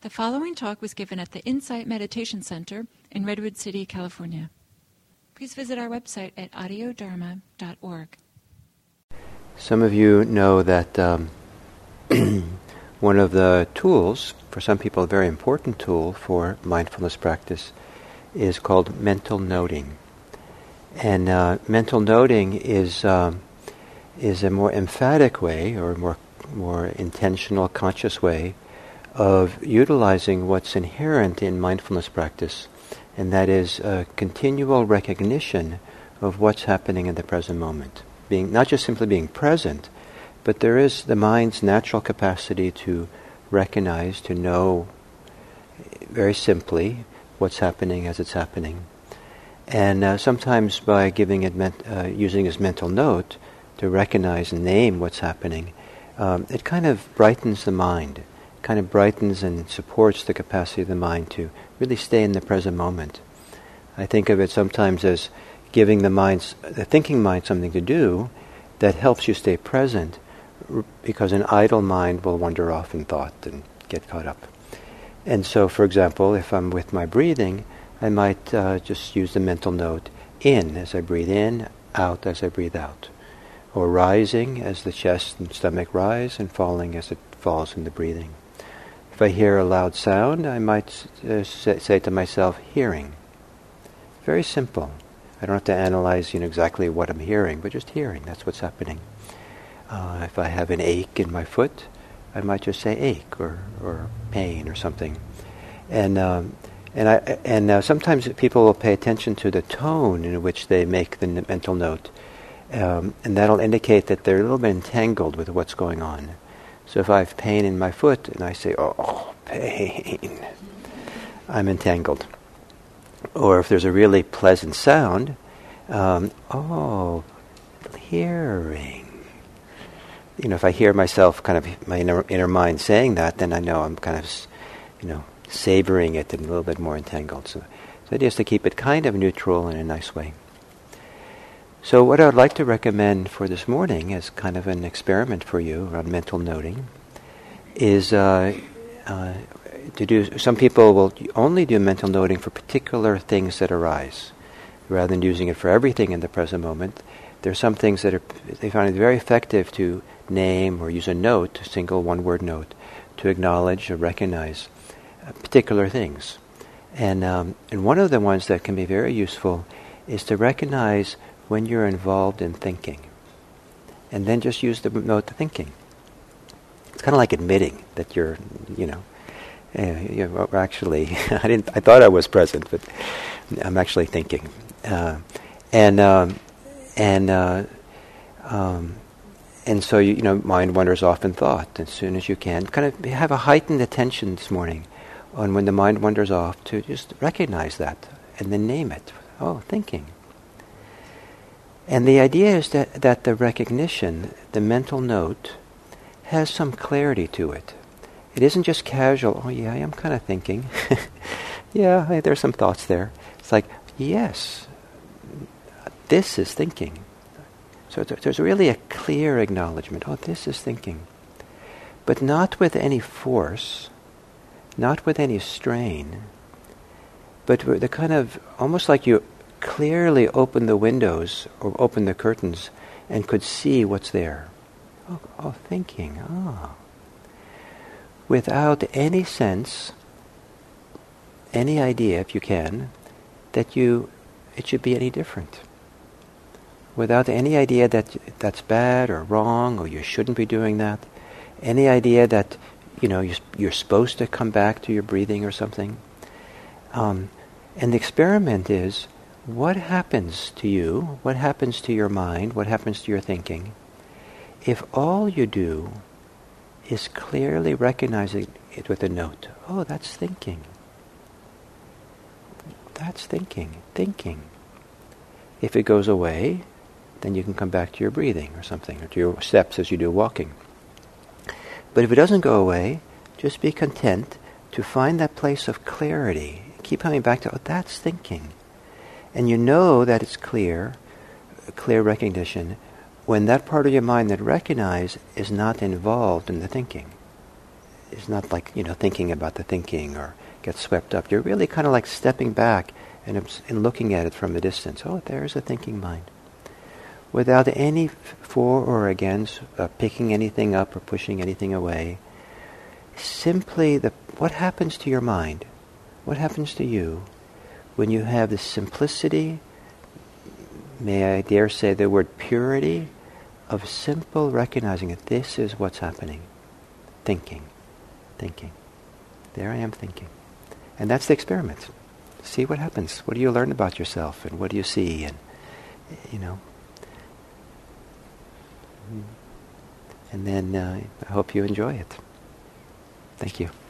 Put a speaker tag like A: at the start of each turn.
A: The following talk was given at the Insight Meditation Center in Redwood City, California. Please visit our website at audiodharma.org.
B: Some of you know that one of the tools, for some people a very important tool for mindfulness practice, is called mental noting. And mental noting is a more emphatic way, or more intentional, conscious way of utilizing what's inherent in mindfulness practice, and that is a continual recognition of what's happening in the present moment. Being not just simply being present, but there is the mind's natural capacity to recognize, to know very simply what's happening as it's happening. And sometimes by giving it using as mental note to recognize and name what's happening, it kind of brightens the mind. Kind of brightens and supports the capacity of the mind to really stay in the present moment. I think of it sometimes as giving the thinking mind something to do that helps you stay present, because an idle mind will wander off in thought and get caught up. And so, for example, if I'm with my breathing, I might just use the mental note in as I breathe in, out as I breathe out, or rising as the chest and stomach rise, and falling as it falls in the breathing. If I hear a loud sound, I might say to myself, hearing. Very simple. I don't have to analyze exactly what I'm hearing, but just hearing, that's what's happening. If I have an ache in my foot, I might just say ache or pain or something. And sometimes people will pay attention to the tone in which they make the mental note, and that'll indicate that they're a little bit entangled with what's going on. So if I have pain in my foot and I say, oh, pain, I'm entangled. Or if there's a really pleasant sound, hearing. If I hear myself, kind of my inner mind saying that, then I know I'm kind of, savoring it and a little bit more entangled. So the idea is to keep it kind of neutral in a nice way. So what I would like to recommend for this morning as kind of an experiment for you around mental noting is to do, some people will only do mental noting for particular things that arise, rather than using it for everything in the present moment. There are some things that they find it very effective to name or use a note, a single one-word note, to acknowledge or recognize particular things. And one of the ones that can be very useful is to recognize when you're involved in thinking, and then just use the note thinking. It's kind of like admitting that you're, actually, I thought I was present, but I'm actually thinking. And so mind wanders off in thought. As soon as you can, kind of have a heightened attention this morning on when the mind wanders off, to just recognize that and then name it. Oh, thinking. And the idea is that the recognition, the mental note, has some clarity to it. It isn't just casual, oh yeah, I am kind of thinking. Yeah, there's some thoughts there. It's like, yes, this is thinking. So there's really a clear acknowledgement, oh, this is thinking. But not with any force, not with any strain, but the kind of, almost like you clearly open the windows or open the curtains and could see what's there. Oh, thinking. Without any sense, any idea, if you can, that it should be any different. Without any idea that that's bad or wrong, or you shouldn't be doing that. Any idea that you're supposed to come back to your breathing or something. And the experiment is, what happens to you, what happens to your mind, what happens to your thinking, if all you do is clearly recognizing it with a note? Oh, that's thinking. That's thinking. Thinking. If it goes away, then you can come back to your breathing or something, or to your steps as you do walking. But if it doesn't go away, just be content to find that place of clarity. Keep coming back to, oh, that's thinking. And you know that it's clear recognition, when that part of your mind that recognizes is not involved in the thinking. is not like, thinking about the thinking or get swept up. You're really kind of like stepping back and looking at it from a distance. Oh, there's a thinking mind. Without any for or against, picking anything up or pushing anything away. Simply what happens to your mind? What happens to you when you have the simplicity, may I dare say the word purity, of simple recognizing that this is what's happening. Thinking. There I am thinking. And that's the experiment. See what happens. What do you learn about yourself and what do you see? And, And then I hope you enjoy it. Thank you.